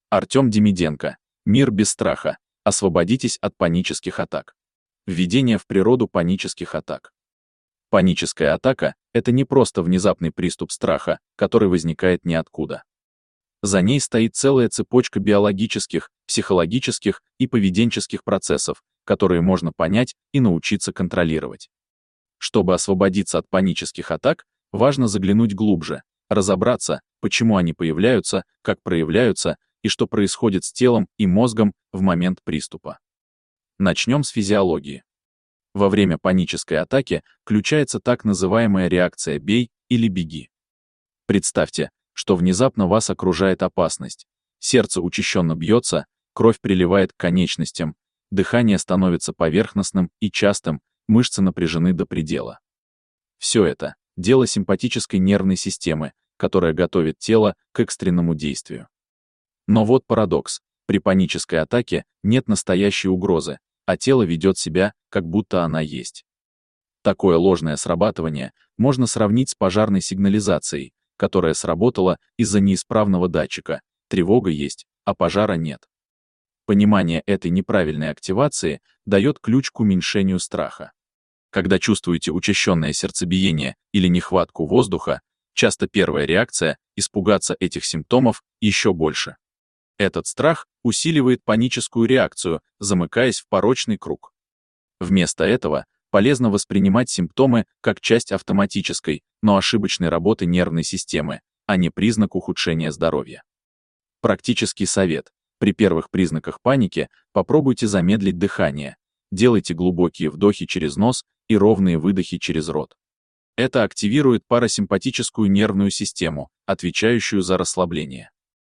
Артем Демиденко. Мир без страха. Освободитесь от панических атак. Введение в природу панических атак. Паническая атака – это не просто внезапный приступ страха, который возникает ниоткуда. За ней стоит целая цепочка биологических, психологических и поведенческих процессов, которые можно понять и научиться контролировать. Чтобы освободиться от панических атак, важно заглянуть глубже, разобраться, почему они появляются, как проявляются и что происходит с телом и мозгом в момент приступа. Начнем с физиологии. Во время панической атаки включается так называемая реакция «бей» или «беги». Представьте, что внезапно вас окружает опасность. Сердце учащенно бьется, кровь приливает к конечностям, дыхание становится поверхностным и частым, мышцы напряжены до предела. Все это – дело симпатической нервной системы, которая готовит тело к экстренному действию. Но вот парадокс. При панической атаке нет настоящей угрозы, а тело ведет себя, как будто она есть. Такое ложное срабатывание можно сравнить с пожарной сигнализацией, которая сработала из-за неисправного датчика. Тревога есть, а пожара нет. Понимание этой неправильной активации дает ключ к уменьшению страха. Когда чувствуете учащенное сердцебиение или нехватку воздуха, часто первая реакция – испугаться этих симптомов еще больше. Этот страх усиливает паническую реакцию, замыкаясь в порочный круг. Вместо этого полезно воспринимать симптомы как часть автоматической, но ошибочной работы нервной системы, а не признак ухудшения здоровья. Практический совет. При первых признаках паники попробуйте замедлить дыхание, делайте глубокие вдохи через нос и ровные выдохи через рот. Это активирует парасимпатическую нервную систему, отвечающую за расслабление.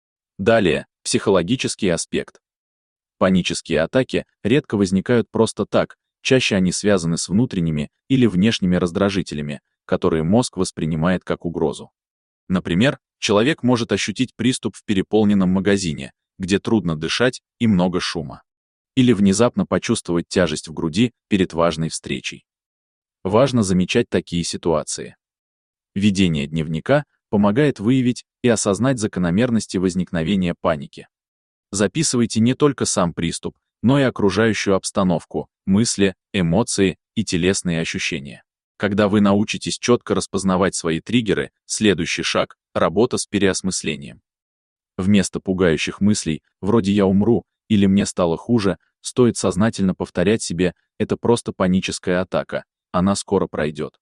Далее, психологический аспект. Панические атаки редко возникают просто так, чаще они связаны с внутренними или внешними раздражителями, которые мозг воспринимает как угрозу. Например, человек может ощутить приступ в переполненном магазине, где трудно дышать и много шума. Или внезапно почувствовать тяжесть в груди перед важной встречей. Важно замечать такие ситуации. Ведение дневника помогает выявить и осознать закономерности возникновения паники. Записывайте не только сам приступ, но и окружающую обстановку, мысли, эмоции и телесные ощущения. Когда вы научитесь четко распознавать свои триггеры, следующий шаг – работа с переосмыслением. Вместо пугающих мыслей, вроде «я умру» или «мне стало хуже», стоит сознательно повторять себе «это просто паническая атака, она скоро пройдет».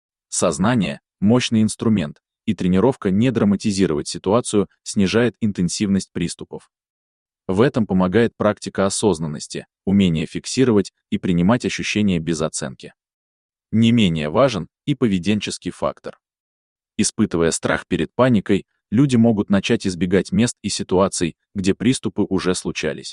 Сознание – мощный инструмент, и тренировка не драматизировать ситуацию снижает интенсивность приступов. В этом помогает практика осознанности, умение фиксировать и принимать ощущения без оценки. Не менее важен и поведенческий фактор. Испытывая страх перед паникой, люди могут начать избегать мест и ситуаций, где приступы уже случались.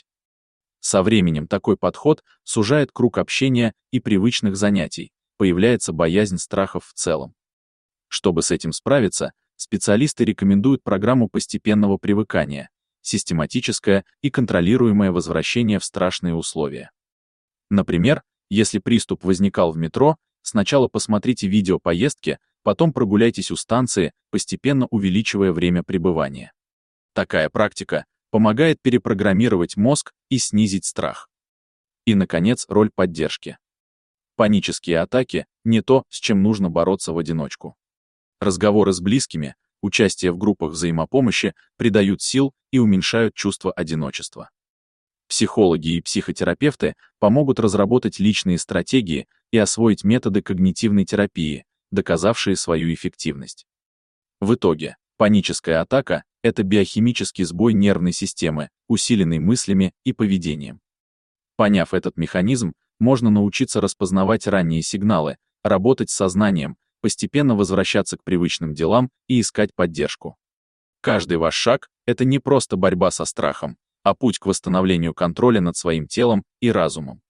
Со временем такой подход сужает круг общения и привычных занятий, появляется боязнь страхов в целом. Чтобы с этим справиться, специалисты рекомендуют программу постепенного привыкания, систематическое и контролируемое возвращение в страшные условия. Например, если приступ возникал в метро, сначала посмотрите видео поездки, потом прогуляйтесь у станции, постепенно увеличивая время пребывания. Такая практика помогает перепрограммировать мозг и снизить страх. И, наконец, роль поддержки. Панические атаки – не то, с чем нужно бороться в одиночку. Разговоры с близкими, участие в группах взаимопомощи придают сил и уменьшают чувство одиночества. Психологи и психотерапевты помогут разработать личные стратегии и освоить методы когнитивной терапии, доказавшие свою эффективность. В итоге, паническая атака – это биохимический сбой нервной системы, усиленный мыслями и поведением. Поняв этот механизм, можно научиться распознавать ранние сигналы, работать с сознанием, постепенно возвращаться к привычным делам и искать поддержку. Каждый ваш шаг – это не просто борьба со страхом, а путь к восстановлению контроля над своим телом и разумом.